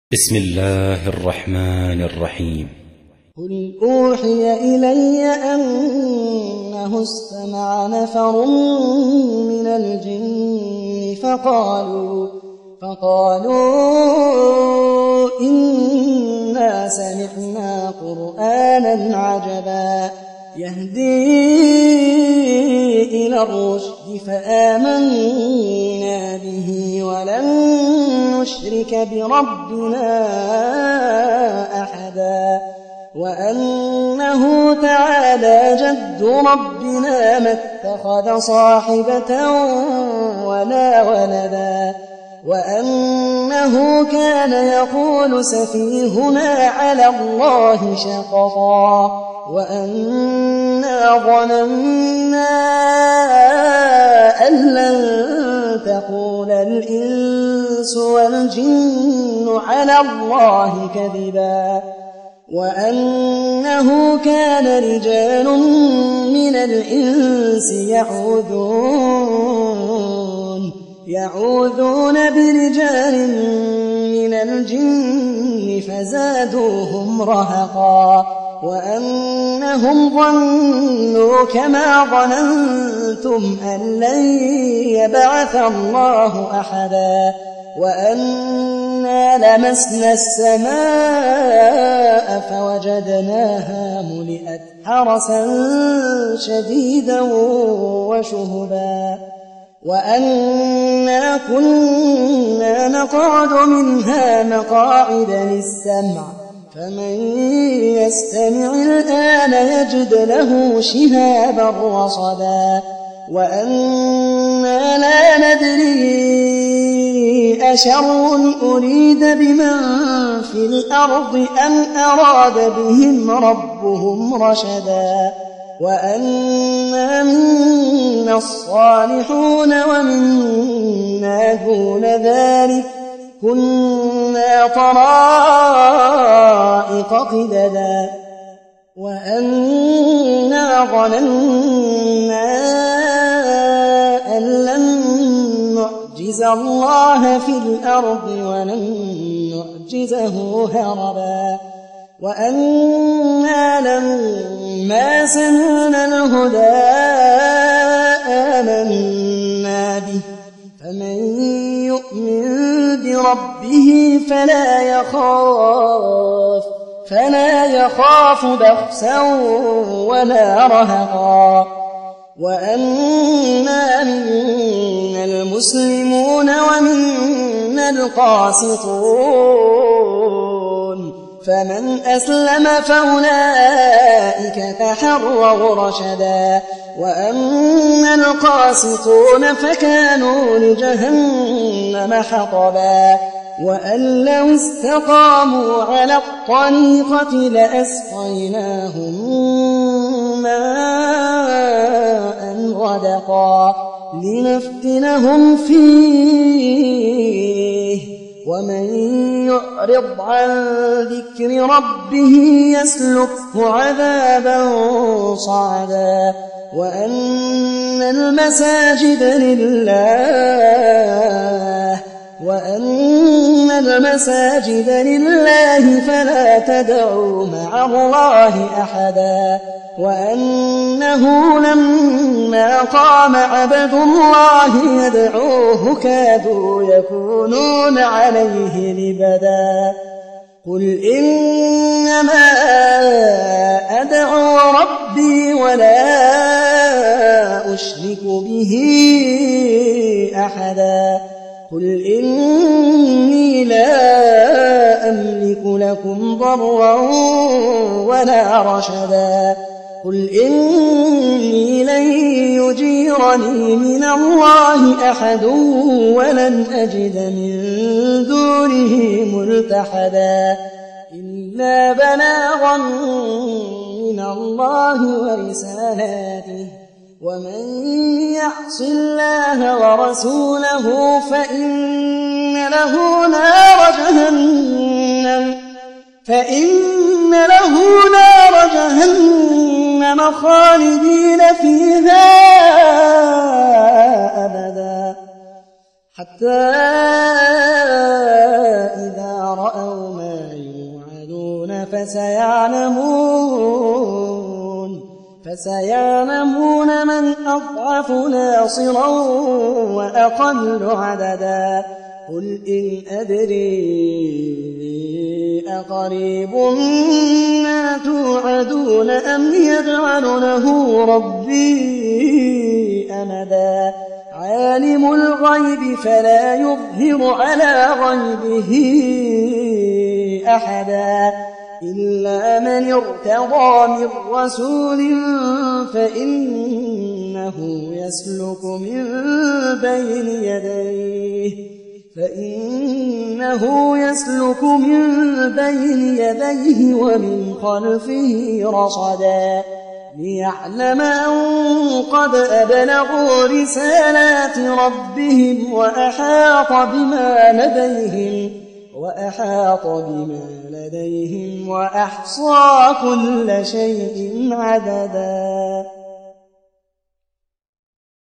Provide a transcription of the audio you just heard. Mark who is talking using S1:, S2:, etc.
S1: بسم الله الرحمن الرحيم.
S2: قل أوحي إلي أنه استمع نفر من الجن فقالوا إنا سمعنا قرآنا عجبا يهدي إلى الرشد فآمنا به ولن نشرك بربنا أحدا وأنه تعالى جد ربنا ما اتخذ صاحبة ولا ولدا وأنه كان يقول سفيهنا على الله شططا وأنا ظننا أن لن تقول الإنس والجن على الله كذبا وأنه كان رجال من الإنس يعوذون برجال من الجن فزادوهم رهقا وأنهم ظنوا كما ظننتم أن لن يبعث الله أحدا وأنا لمسنا السماء فوجدناها ملئت حرسا شديدا وشهبا وأنا كنا نقعد منها مقاعد للسمع فمن يستمع الآن يجد له شهابا رصدا وأنا لا ندري أشر أريد بمن في الأرض أم أراد بهم ربهم رشدا وأنا منا الصالحون ومنا دون ذلك كنا طرائق قددا وأنا ظننا أن لن نعجز الله في الأرض ولن نعجزه هربا وأنا لما سمعنا الهدى آمنا به فمن يؤمن بربه فلا يخاف بخسا ولا رهقا وأنا منا المسلمون ومنا القاسطون فمن أسلم فأولئك تحروا رشدا وأما القاسطون فكانوا لجهنم حطبا وأن لو استقاموا على الطريقة لأسقيناهم ماء غدقا لنفتنهم فيه ومن يعرض عن ذكر ربه يسلكه عذابا صعدا وأن المساجد لله فلا تدعوا مع الله أحدا وأنه لما قام عبد الله يدعوه كادوا يكونون عليه لبدا قل إنما أدعو ربي ولا أشرك به أحدا قل إني لا أملك لكم ضرا ولا رشدا قل إني لن يجيرني من الله أحد ولن أجد من دونه ملتحدا إلا بلاغا من الله ورسالاته ومن يعص الله ورسوله فإن له نار جهنم خالدين فيها أبدا حتى إذا رأوا رأوا ما يوعدون فسيعلمون من أضعف ناصرا وأقل عددا قل إن أدري أقريب ما توعدون أم يجعل له ربي أمدا عالم الغيب فلا يظهر على غيبه أحدا إلا من ارتضى من رسول فإنه يسلك من بين يديه ومن خلفه رصدا ليعلم أن قد أبلغوا رسالات ربهم وأحاط بما لديهم وأحصى كل شيء عددا